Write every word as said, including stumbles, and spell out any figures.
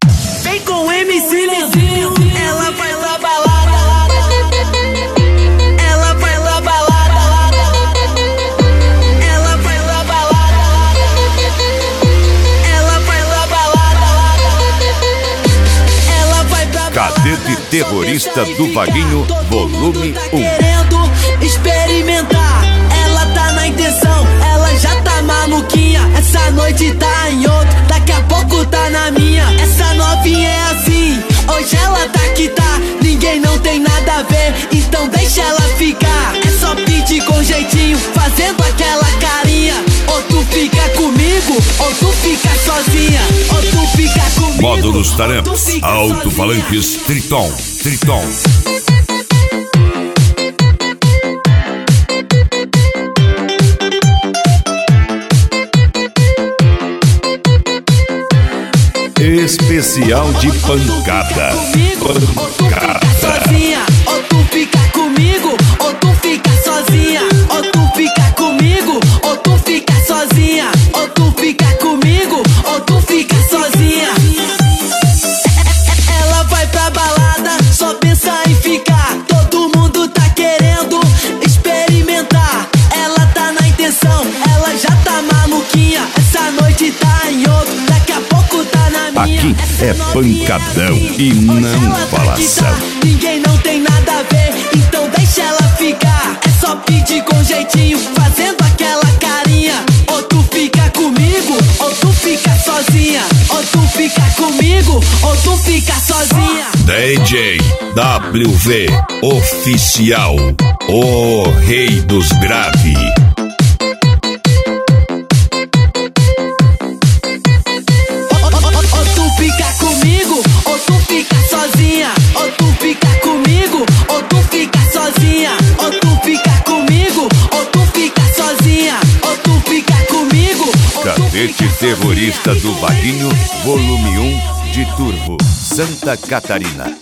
Vem com M C Lizinho, ela vai lá balada, ela vai lá balada, ela vai lá balada, ela vai lá balada, ela vai pra balada. Cadete Terrorista do Vaguinho, volume um. Querendo experimentar, ela tá na intenção, ela já tá maluquinha. Essa noite tá em outro, daqui a pouco tá na minha. Essa novinha é assim, hoje ela tá que tá. Ninguém não tem nada a ver, então deixa ela ficar. É só pedir com jeitinho, fazendo aquela carinha. Ou tu fica comigo, ou tu fica sozinha. Ou tu fica comigo, Módulos ou tu Taramps, fica alto-falantes sozinha. Triton, Triton. Especial de pancada. Pancada. Sozinha, ou tu fica comigo, ou tu fica sozinha. Ou tu fica comigo, ou tu fica sozinha. Ou tu fica comigo, ou tu fica sozinha. Ela vai pra balada, só pensa em ficar. Todo mundo tá querendo experimentar. Ela tá na intenção, ela já tá maluquinha. Essa noite tá em outro, daqui a pouco tá na minha. Aqui é pancadão e não falação. Ninguém não tem nada a ver, então deixa ela ficar. É só pedir com jeitinho, fazendo aquela carinha. Ou tu fica comigo, ou tu fica sozinha. Ou tu fica comigo, ou tu fica sozinha. D J W V Oficial, o rei dos grave. Ou tu fica comigo, ou tu fica sozinha. Ou tu fica comigo, ou tu fica sozinha. Ou tu fica comigo, ou tu fica sozinha. Ou tu fica comigo, ou tu Cadete fica Terrorista sozinha. do Vaguinho, volume um de Turvo, Santa Catarina.